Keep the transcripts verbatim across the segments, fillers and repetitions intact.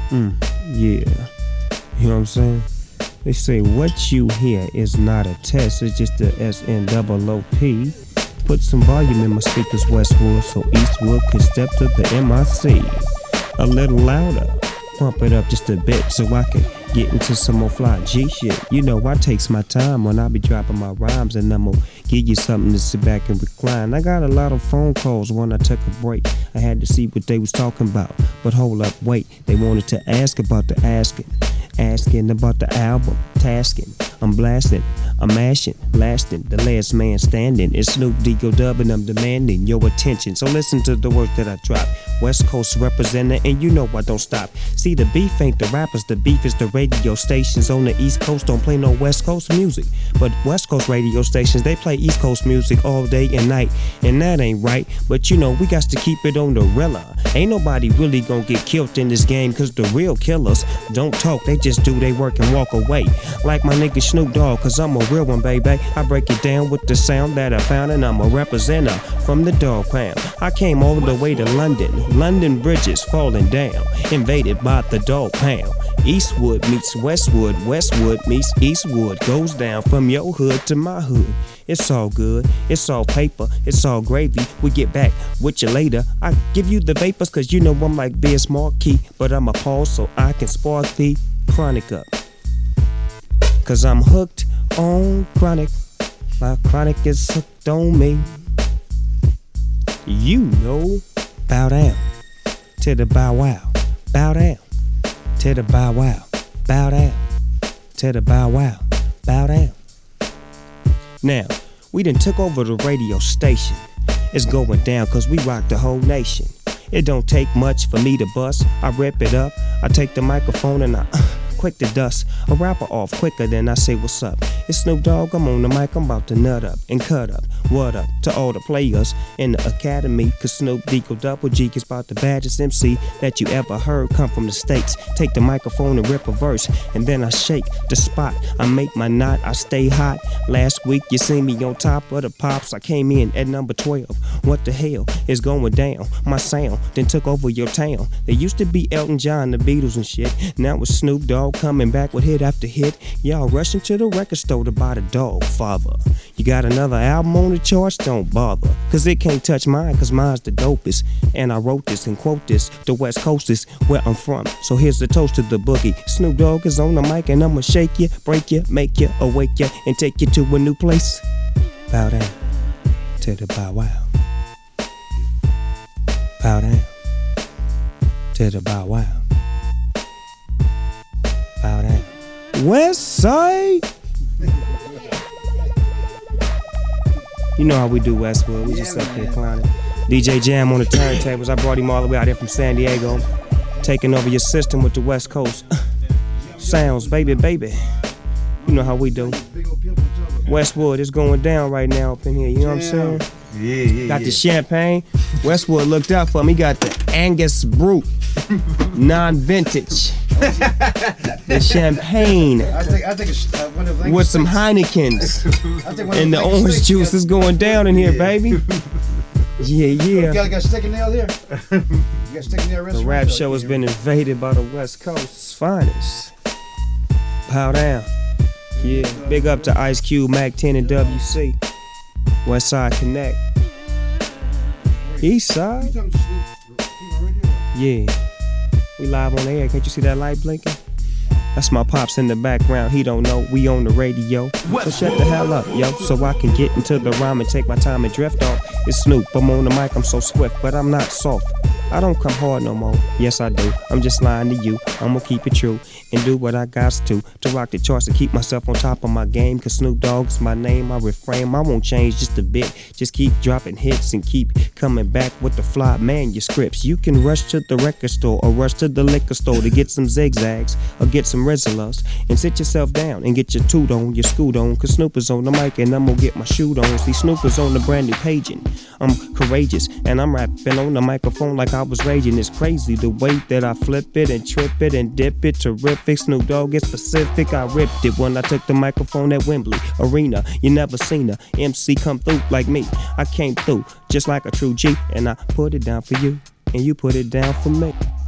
Mm, yeah. You know what I'm saying? They say what you hear is not a test, it's just the S N double O P. Put some volume in my speakers, Westwood, so Eastwood can step to the M I C. A little louder, pump it up just a bit so I can get into some more fly G shit. You know I takes my time when I be dropping my rhymes, and I'm gonna give you something to sit back and recline. I got a lot of phone calls when I took a break. I had to see what they was talking about, but hold up, wait. They wanted to ask about the asking. Asking about the album, tasking, I'm blasting, I'm mashing, lasting, the last man standing. It's Snoop D-O Dub and I'm demanding your attention. So listen to the work that I drop. West Coast representative, and you know I don't stop. See, the beef ain't the rappers, the beef is the radio stations on the East Coast. Don't play no West Coast music, but West Coast radio stations, they play East Coast music all day and night, and that ain't right. But you know, we got to keep it on the real. Ain't nobody really gonna get killed in this game, cause the real killers don't talk, they just do they work and walk away. Like my nigga Snoop Dogg, cause I'm a real one, baby. I break it down with the sound that I found, and I'm a representative from the dog pound. I came all the way to London, London bridges falling down, invaded by the dog pound. Eastwood meets Westwood, Westwood meets Eastwood, goes down from your hood to my hood. It's all good, it's all paper, it's all gravy. We get back with you later. I give you the vapors cause you know I'm like Biz Markie, but I'm a pause so I can spark the chronic up. Cause I'm hooked on chronic, my chronic is hooked on me. You know, bow down to the bow wow, bow down to the bow wow, bow down to the bow wow, bow down. Now, we done took over the radio station. It's going down cause we rock the whole nation. It don't take much for me to bust. I rip it up, I take the microphone and I quick to dust a rapper off quicker than I say what's up. It's Snoop Dogg, I'm on the mic, I'm about to nut up and cut up. What up to all the players in the academy, cause Snoop D-O Double G is about the baddest M C that you ever heard come from the States. Take the microphone and rip a verse, and then I shake the spot. I make my knot, I stay hot. Last week you seen me on top of the pops, I came in at number twelve. What the hell is going down? My sound then took over your town. There used to be Elton John, the Beatles and shit. Now it's Snoop Dogg coming back with hit after hit. Y'all rushing to the record store to buy the Dog Father. You got another album on the charts? Don't bother, cause it can't touch mine, cause mine's the dopest. And I wrote this and quote this, the West Coast is where I'm from. So here's the toast to the boogie. Snoop Dogg is on the mic and I'ma shake you, break you, make you, awake you, and take you to a new place. Bow down to the bow wow. Bow down to the bow wow. Bow down. West Side. You know how we do Westwood. We yeah, just up here clowning. D J Jam on the turntables. I brought him all the way out here from San Diego, taking over your system with the West Coast sounds, baby, baby. You know how we do. Westwood is going down right now up in here. You know what I'm saying? Yeah, yeah. Got yeah. the champagne. Westwood looked out for me. Got the Angus Brut, non-vintage. The champagne I think, I think it's, uh, what if, like, with some Heinekens and the orange steak, juice yeah. is going down in here, yeah. baby. Yeah, yeah. You got, got stick and nail here? You got stick and nail restaurant? The rap show has been invaded by the West Coast's finest. Pow down. Yeah, big up to Ice Cube, Mac ten, and W C. West Side Connect. East Side? Yeah. We live on the air. Can't you see that light blinking? That's my pops in the background. He don't know we on the radio. So shut the hell up, yo, so I can get into the rhyme and take my time and drift off. It's Snoop. I'm on the mic. I'm so swift, but I'm not soft. I don't come hard no more. Yes, I do. I'm just lying to you. I'm gonna keep it true and do what I got to to rock the charts to keep myself on top of my game. Cause Snoop Dogg's my name. I refrain. I won't change just a bit. Just keep dropping hits and keep coming back with the fly manuscripts. You can rush to the record store or rush to the liquor store to get some zigzags or get some Rizlas and sit yourself down and get your toot on, your scoot on. Cause Snoop is on the mic and I'm gonna get my shoot on. See, Snoop is on the brand new paging. I'm courageous and I'm rapping on the microphone like I was raging. It's crazy the way that I flip it and trip it and dip it. Terrific. Snoop Dogg is specific. I ripped it when I took the microphone at Wembley Arena. You never seen a M C come through like me. I came through just like a true G and I put it down for you and you put it down for me.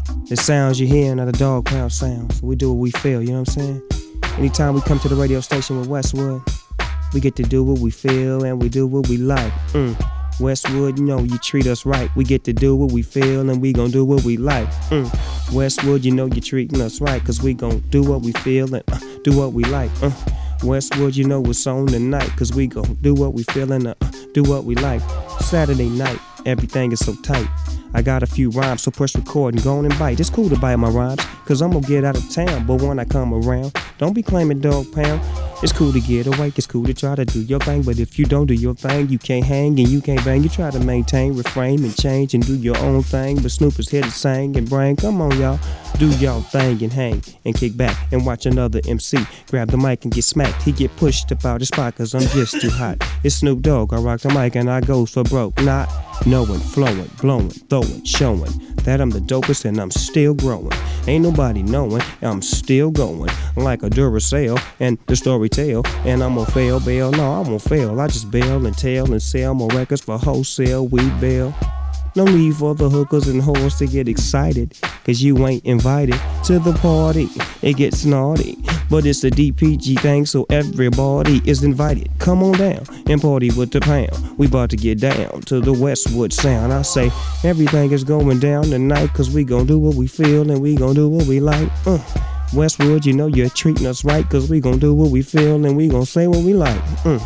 The sounds you hear are the dog pound sounds. We do what we feel, you know what I'm saying? Anytime we come to the radio station with Westwood, we get to do what we feel and we do what we like. Mm. Westwood, you know you treat us right. We get to do what we feel and we gon' do what we like. Mm. Westwood, you know you're treating us right, cause we gon' do what we feel and uh, do what we like. Uh. Westwood, you know what's on tonight, cause we gon' do what we feel and uh, do what we like. Saturday night, everything is so tight. I got a few rhymes, so push record and go on and bite. It's cool to bite my rhymes, cause I'm gonna get out of town. But when I come around, don't be claiming dog pound. It's cool to get away, it's cool to try to do your thing. But if you don't do your thing, you can't hang and you can't bang. You try to maintain, refrain, and change and do your own thing. But Snoop is here to sing and bring. Come on, y'all, do y'all thing and hang and kick back and watch another M C grab the mic and get smacked. He get pushed up out his spot cause I'm just too hot. It's Snoop Dogg, I rock the mic and I goes for broke. Not knowing, flowing, blowing, throwing, showing that I'm the dopest and I'm still growing. Ain't nobody knowing, I'm still going like a Duracell and the story tell. And I'm gonna fail, bail, no, I'm gonna fail. I just bail and tell and sell more records for wholesale, we bail. No need for the hookers and whores to get excited, cause you ain't invited to the party. It gets naughty, but it's a D P G thing, so everybody is invited. Come on down and party with the pound. We about to get down to the Westwood sound. I say everything is going down tonight, cause we gon' do what we feel and we gon' do what we like. Uh, Westwood, you know you're treating us right, cause we gon' do what we feel and we gon' say what we like. Uh,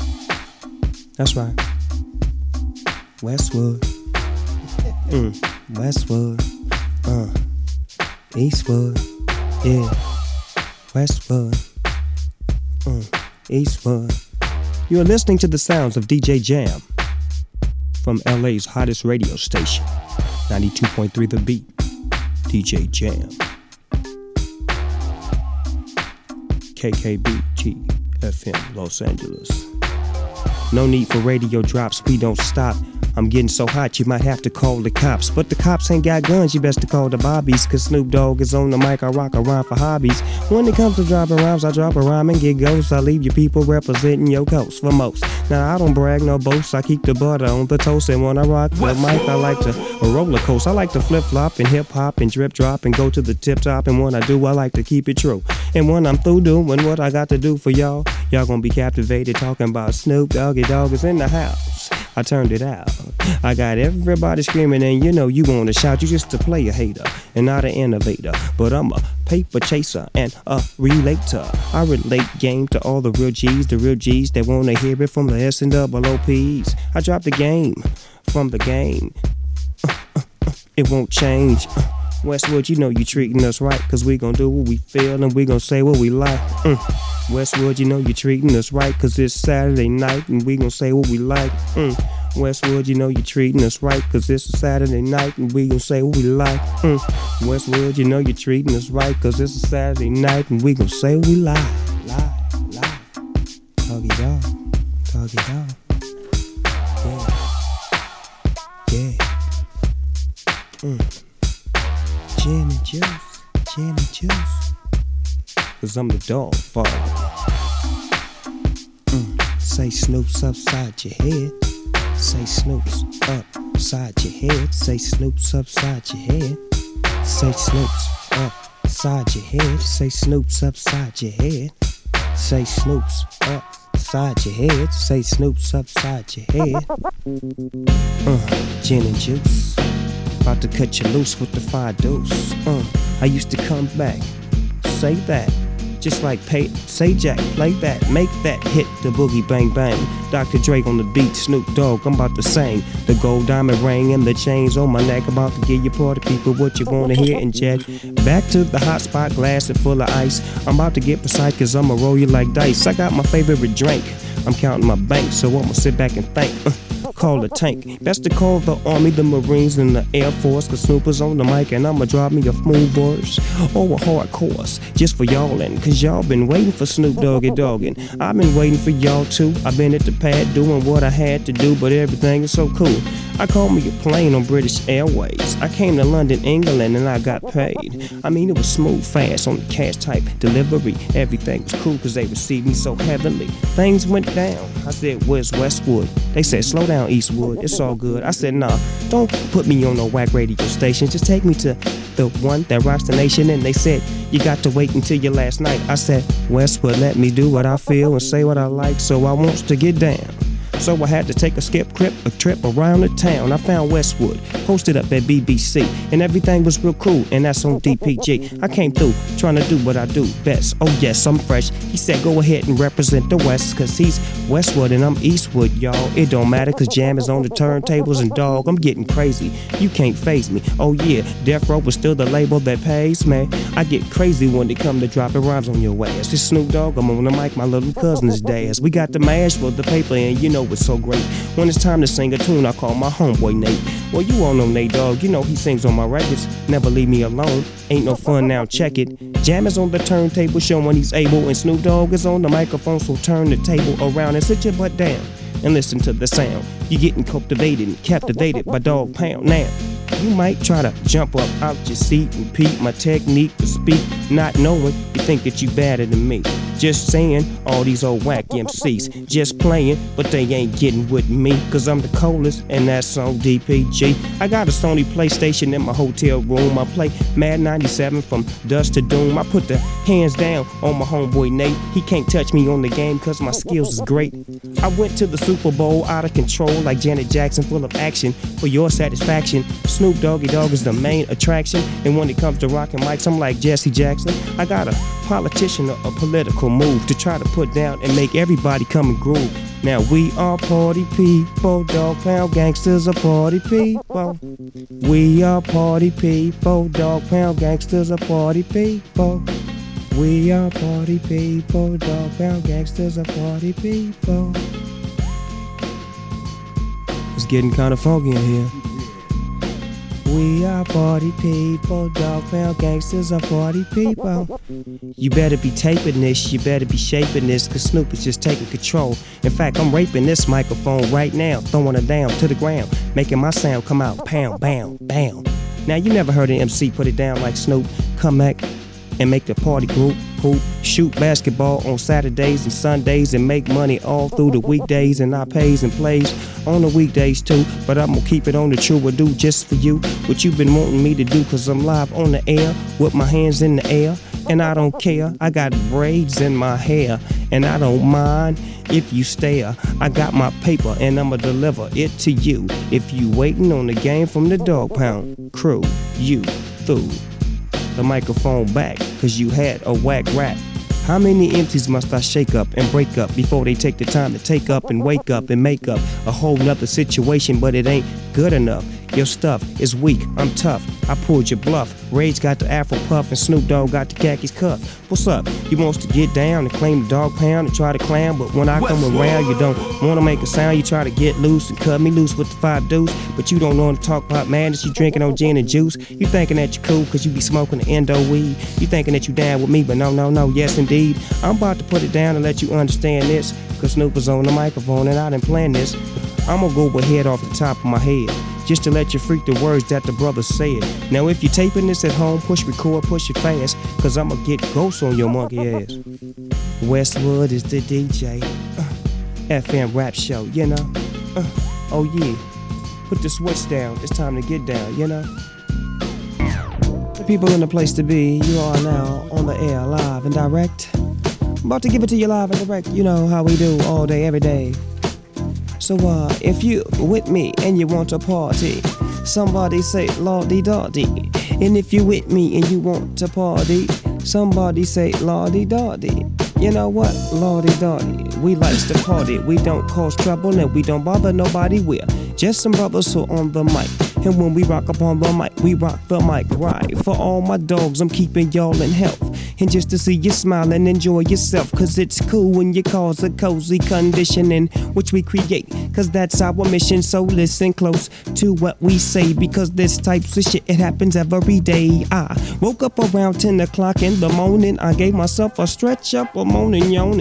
that's right. Westwood. Mm, Westwood, uh, Eastwood, yeah, Westwood, uh, Eastwood. You are listening to the sounds of D J Jam from L A's hottest radio station, ninety-two point three The Beat, D J Jam, K K B G F M, Los Angeles. No need for radio drops, we don't stop. I'm getting so hot you might have to call the cops. But the cops ain't got guns, you best to call the bobbies. Cause Snoop Dogg is on the mic, I rock a rhyme for hobbies. When it comes to dropping rhymes, I drop a rhyme and get ghosts. I leave you people representing your coast for most. Now I don't brag, no boast, I keep the butter on the toast. And when I rock the mic, I like to a roller coaster. I like to flip flop and hip hop and drip drop and go to the tip top. And when I do, I like to keep it true. And when I'm through doing what I got to do for y'all, y'all gonna be captivated talking about Snoop Doggy Dogg is in the house. I turned it out. I got everybody screaming and you know you wanna shout. You just a player hater and not an innovator. But I'm a paper chaser and a relator. I relate game to all the real G's, the real G's that wanna hear it from the S and double O P's. I dropped the game from the game. Uh, uh, uh, it won't change. Uh, Westwood, you know you treating us right, cause we gon' do what we feel and we gon' say what we like. Mm. Westwood, you know you treating us right, cause it's Saturday night and we gon' say what we like. Mm. Westwood, you know you treating us right, cause it's a Saturday night and we gon' say what we like. Mm. Westwood, you know you treating us right, cause it's a Saturday night and we gon' say what we like. Lie, lie. Doggy dog, doggy dog. Yeah. Yeah. Mm. Gin and juice, gin and juice. Cause I'm the dog father. Mm. Say Snoop's upside your head. Say Snoop's upside your head. Say Snoop's upside your head. Say Snoop's upside your head. Say Snoop's upside your head. Say Snoop's upside your head. Say Snoop's upside your head. Uh, gin and juice. About to cut you loose with the fire deuce. Uh, I used to come back, say that, just like pay, say Jack, like that, make that hit the boogie bang bang. Doctor Dre on the beat, Snoop Dogg, I'm about to sing. The gold diamond ring and the chains on my neck, about to give you party people what you wanna hear and jet. Back to the hot spot, glass it full of ice. I'm about to get precise cause I'ma roll you like dice. I got my favorite drink, I'm counting my bank, so I'ma sit back and think. Uh, Call the tank. Best to call the Army, the Marines, and the Air Force. Cause Snoop is on the mic and I'ma drop me a smooth verse or a hard course just for y'all. And cause y'all been waiting for Snoop Doggy Doggin'. I've been waiting for y'all too. I've been at the pad doing what I had to do, but everything is so cool. I called me a plane on British Airways. I came to London, England, and I got paid. I mean, it was smooth, fast, on the cash type delivery. Everything was cool because they received me so heavily. Things went down. I said, where's Westwood? They said, slow down, Eastwood. It's all good. I said, nah, don't put me on no whack radio station. Just take me to the one that rocks the nation. And they said, you got to wait until your last night. I said, Westwood, let me do what I feel and say what I like, so I wants to get down. So I had to take a skip trip, a trip around the town. I found Westwood, posted up at B B C, and everything was real cool, and that's on D P G. I came through, trying to do what I do best. Oh yes, I'm fresh. He said go ahead and represent the West, cause he's Westwood and I'm Eastwood, y'all. It don't matter, cause Jam is on the turntables, and dog, I'm getting crazy. You can't faze me. Oh yeah, Death Row was still the label that pays, man. I get crazy when they come to dropping rhymes on your ass. It's Snoop Dogg, I'm on the mic, my little cousin's dance. We got the mash for the paper, and you know it's so great. When it's time to sing a tune, I call my homeboy Nate. Well, you all know Nate Dogg, you know he sings on my records. Never leave me alone, ain't no fun now, check it. Jam is on the turntable, showing he's able, and Snoop Dogg is on the microphone, so turn the table around and sit your butt down and listen to the sound. You're getting cultivated and captivated by Dog Pound. Now, you might try to jump up out your seat and peep my technique to speak, not knowing you think that you better than me. Just saying, all these old whack M Cs just playing, but they ain't getting with me, cause I'm the coldest, and that's on D P G. I got a Sony PlayStation in my hotel room. I play Mad ninety-seven from dusk to doom. I put the hands down on my homeboy Nate. He can't touch me on the game cause my skills is great. I went to the Super Bowl out of control like Janet Jackson, full of action for your satisfaction. Snoop Doggy Dogg is the main attraction, and when it comes to rocking mics, I'm like Jesse Jackson. I got a politician or a political move to try to put down and make everybody come and groove. Now we are party people, Dog Pound gangsters are party people. We are party people, Dog Pound gangsters are party people. We are party people, Dog Pound gangsters are party people. It's getting kinda funky in here. We are party people, Dog Pound gangsters are party people. You better be taping this, you better be shaping this, cause Snoop is just taking control. In fact, I'm raping this microphone right now, throwing it down to the ground, making my sound come out pound, bam, bam. Now you never heard an M C put it down like Snoop. Come back and make the party group hoop, shoot basketball on Saturdays and Sundays, and make money all through the weekdays, and I pays and plays on the weekdays too. But I'm gonna keep it on the true and do just for you what you've been wanting me to do, cause I'm live on the air with my hands in the air, and I don't care. I got braids in my hair, and I don't mind if you stare. I got my paper and I'ma deliver it to you. If you waiting on the game from the Dog Pound crew, you threw the microphone back cause you had a whack rap. How many empties must I shake up and break up before they take the time to take up and wake up and make up a whole nother situation? But it ain't good enough. Your stuff is weak, I'm tough. I pulled your bluff. Rage got the Afro puff and Snoop Dogg got the khakis cuff. What's up? You wants to get down and claim the Dog Pound and try to clam, but when I come around you don't wanna make a sound. You try to get loose and cut me loose with the five deuce, but you don't know to talk about madness. You drinking on gin and juice. You thinking that you cool cause you be smoking the endo weed. You thinking that you down with me, but no, no, no, yes indeed. I'm about to put it down and let you understand this, cause Snoop is on the microphone and I didn't plan this. I'm gonna go ahead off the top of my head, just to let you freak the words that the brother said. Now if you're taping this at home, push record, push it fast, cause I'ma get ghosts on your monkey ass. Westwood is the D J, uh, F M rap show, you know. Uh, oh yeah, put the switch down, it's time to get down, you know. The people in the place to be, you are now on the air, live and direct. I'm about to give it to you live and direct, you know how we do all day, every day. So uh, if you with me and you want to party, somebody say lawdy-dawdy. And if you with me and you want to party, somebody say lawdy-dawdy. You know what? Lawdy-dawdy. We likes to party. We don't cause trouble and we don't bother nobody. We're just some brothers who on the mic. And when we rock up on the mic, we rock the mic right. For all my dogs, I'm keeping y'all in health. And just to see you smile and enjoy yourself, cause it's cool when you cause a cozy condition in which we create, cause that's our mission. So listen close to what we say, because this types of shit, it happens every day. I woke up around ten o'clock in the morning. I gave myself a stretch up, a moaning, yawning.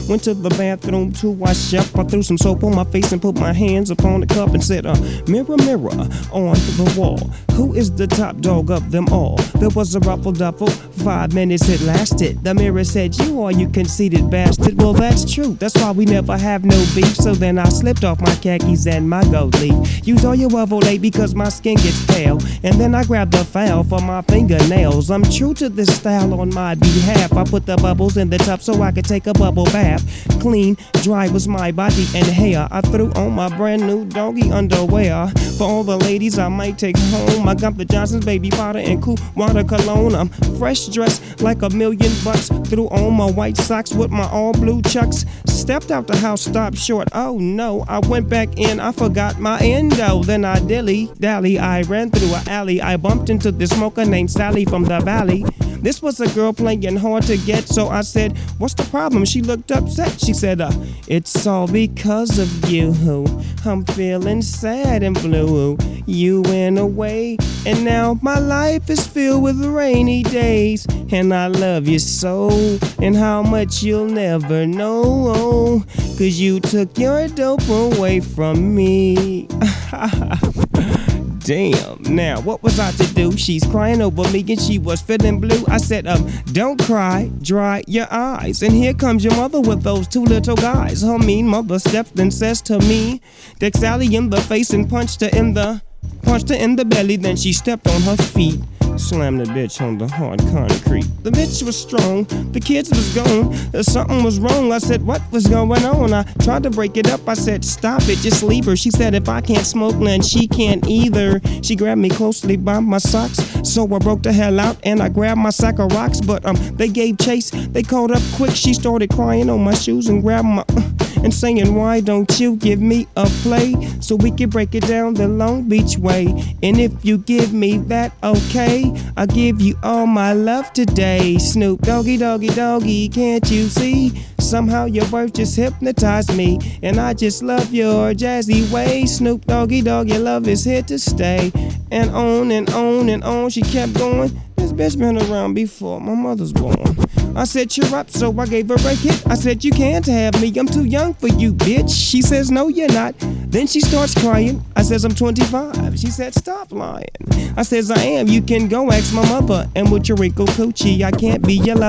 Went to the bathroom to wash up. I threw some soap on my face and put my hands upon the cup and said, uh, mirror, mirror on the wall, who is the top dog of them all? There was a ruffle duffle, five minutes it lasted. The mirror said, you are, you conceited bastard. Well, that's true, that's why we never have no beef. So then I slipped off my khakis and my gold leaf. Use all your Ovulate because my skin gets pale. And then I grabbed the file for my fingernails. I'm true to this style on my behalf. I put the bubbles in the tub so I could take a bubble bath. Clean, dry was my body and hair. I threw on my brand new doggy underwear. For all the ladies I might take home, I got the Johnson's baby powder and cool water cologne. I'm fresh dressed like a million bucks. Threw on my white socks with my all blue chucks. Stepped out the house, stopped short. Oh no, I went back in, I forgot my endo. Then I dilly dally, I ran through an alley. I bumped into this smoker named Sally from the valley. This was a girl playing hard to get, so I said, what's the problem? She looked upset. She said, uh, it's all because of you. I'm feeling sad and blue. You went away, and now my life is filled with rainy days. And I love you so, and how much you'll never know. Cause you took your dope away from me. Damn, now what was I to do? She's crying over me and she was feeling blue. I said, um, don't cry, dry your eyes. And here comes your mother with those two little guys. Her mean mother steps and says to me, dick Sally in the face and punched her in the, punched her in the belly. Then she stepped on her feet, slammed the bitch on the hard concrete. The bitch was strong, the kids was gone. Something was wrong. I said, what was going on? I tried to break it up. I said, stop it, just leave her. She said, if I can't smoke, then she can't either. She grabbed me closely by my socks, so I broke the hell out and I grabbed my sack of rocks. But um, they gave chase, they caught up quick. She started crying on my shoes and grabbed my uh, and saying, why don't you give me a play so we can break it down the Long Beach way? And if you give me that, okay, I'll give you all my love today. Snoop Doggy Doggy Doggy, can't you see? Somehow your words just hypnotized me, and I just love your jazzy way. Snoop Doggy Dogg, your love is here to stay. And on and on and on she kept going. This bitch been around before my mother's born. I said, cheer up, so I gave her a hit. I said, you can't have me, I'm too young for you, bitch. She says, no, you're not. Then she starts crying. I says, I'm twenty-five. She said, stop lying. I says, I am. You can go ask my mother. And with your wrinkle coochie, I can't be your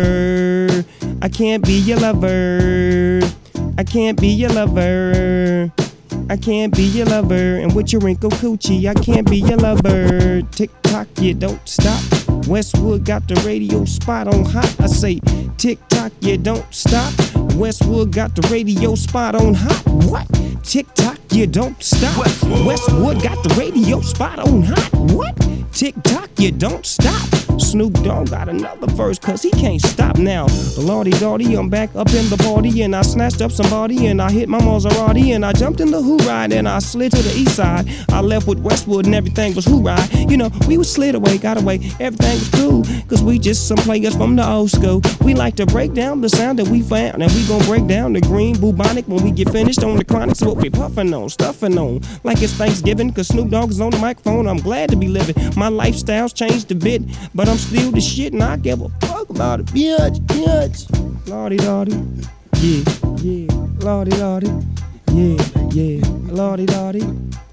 lover. I can't be your lover. I can't be your lover. I can't be your lover. And with your wrinkle coochie, I can't be your lover. Tick tock, you don't stop. Westwood got the radio spot on hot. I say, tick tock, you don't stop. Westwood got the radio spot on hot. What? Tick tock, you don't stop. Westwood, Westwood got the radio spot on hot. What? Tick tock, you don't stop. Snoop Dogg got another verse, cause he can't stop now. Lordy Dotty, I'm back up in the party, and I snatched up somebody, and I hit my Maserati, and I jumped in the hoorah, and I slid to the east side. I left with Westwood, and everything was hoorah. You know, we was slid away, got away, everything was cool, cause we just some players from the old school. We like to break down the sound that we found, and we gon' break down the green bubonic when we get finished on the chronic. So what we puffin' on, stuffin' on, like it's Thanksgiving, cause Snoop Dogg is on the microphone. I'm glad to be living. My lifestyle's changed a bit, but I'm still the shit, and I give a fuck about it. Bitch, bitch. Lordy, lordy, yeah, yeah. Lordy, lordy, yeah, yeah. Lordy, lordy,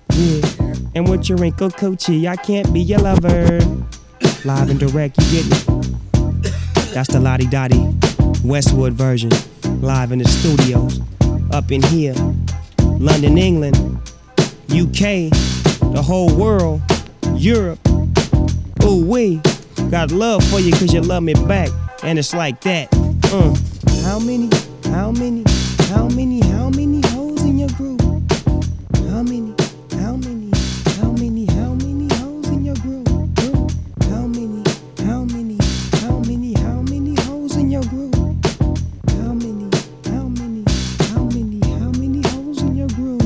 yeah. And with your wrinkle coochie, I can't be your lover. Live and direct, you get me? That's the Lottie Dottie Westwood version. Live in the studios, up in here, London, England, U K, the whole world, Europe. Ooh wee, got love for you cause you love me back, and it's like that. Uh, how many, how many, how many, how many hoes in your group? How many, how many, how many, how many hoes in your group? group? How many, how many, how many, how many hoes in your group? How many, how many, how many, how many hoes in your group?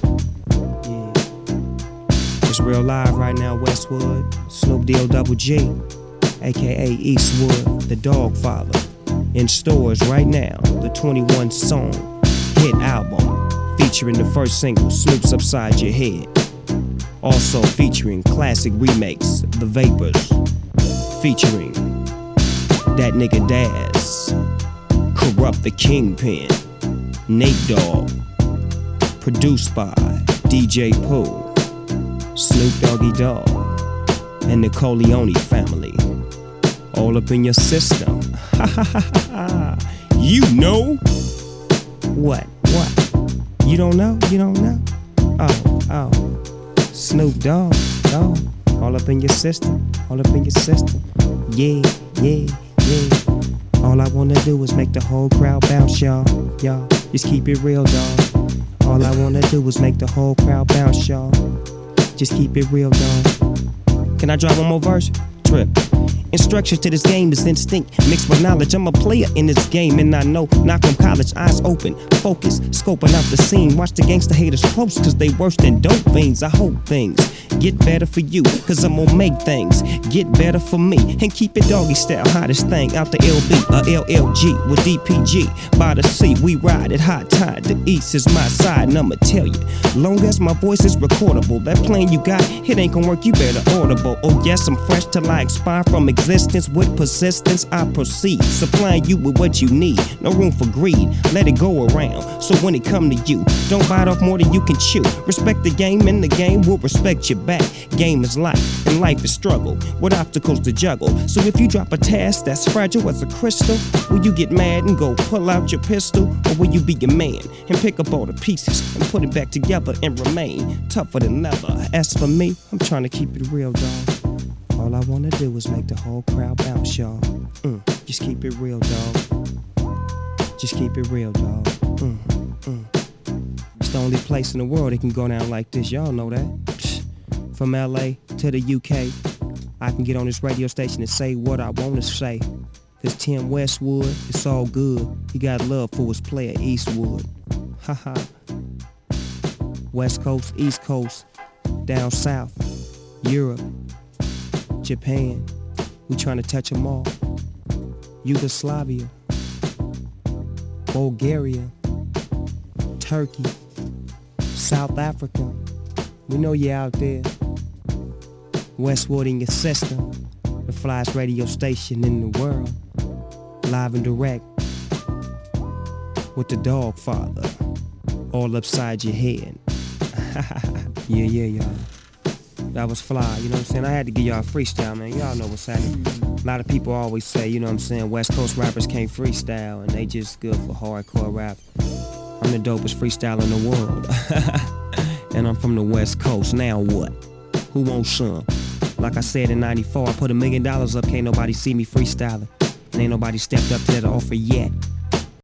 Yeah. It's real live right now, Westwood. Snoop D O Double G, aka Eastwood, the Dog Father. In stores right now, the twenty-one song hit album featuring the first single, Snoop's Upside Your Head. Also featuring classic remakes, The Vapors, featuring that nigga Daz, Corrupt. Kurupt the Kingpin, Nate Dogg, produced by D J Pooh, Snoop Doggy Dogg, and the Corleone family. All up in your system. You know what? What? You don't know? You don't know? Oh, oh. Snoop Dogg, dog. All up in your system. All up in your system. Yeah, yeah, yeah. All I wanna do is make the whole crowd bounce, y'all. Y'all, just keep it real, dog. All I wanna do is make the whole crowd bounce, y'all. Just keep it real, dog. Can I drop one more verse? Trip. Instruction to this game is instinct, mixed with knowledge. I'm a player in this game, and I know not from college. Eyes open, focus, scoping out the scene. Watch the gangster haters close, cause they worse than dope fiends. I hope things get better for you, cause I'm gonna make things get better for me. And keep it doggy style, hottest thing out the L B, a L L G with D P G. By the sea, we ride at high tide. The east is my side, and I'ma tell you, long as my voice is recordable, that plane you got, it ain't gonna work, you better audible. Oh yes, I'm fresh till I expire from existence. With persistence, I proceed, supplying you with what you need. No room for greed, let it go around. So when it come to you, don't bite off more than you can chew. Respect the game, and the game will respect you back. Game is life, and life is struggle, with obstacles to juggle. So if you drop a task that's fragile as a crystal, will you get mad and go pull out your pistol? Or will you be a man and pick up all the pieces and put it back together and remain tougher than leather? As for me, I'm trying to keep it real, dog. All I wanna do is make the whole crowd bounce, y'all. Mm, just keep it real, dog. Just keep it real, dog. Mm, mm. It's the only place in the world that can go down like this, y'all know that. From L A to the U K, I can get on this radio station and say what I wanna say. Cause Tim Westwood, it's all good. He got love for his player Eastwood. Haha. West Coast, East Coast, down south, Europe, Japan, we trying to touch them all. Yugoslavia, Bulgaria, Turkey, South Africa. We know you out there. Westwood in your system, the flyest radio station in the world. Live and direct with the Dog Father, all upside your head. Yeah, yeah, y'all. That was fly, you know what I'm saying? I had to give y'all a freestyle, man. Y'all know what's happening. A lot of people always say, you know what I'm saying, West Coast rappers can't freestyle, and they just good for hardcore rap. I'm the dopest freestyler in the world. And I'm from the West Coast, now what? Who wants some? Like I said in ninety-four, I put a million dollars up, can't nobody see me freestyling. And ain't nobody stepped up to that offer yet.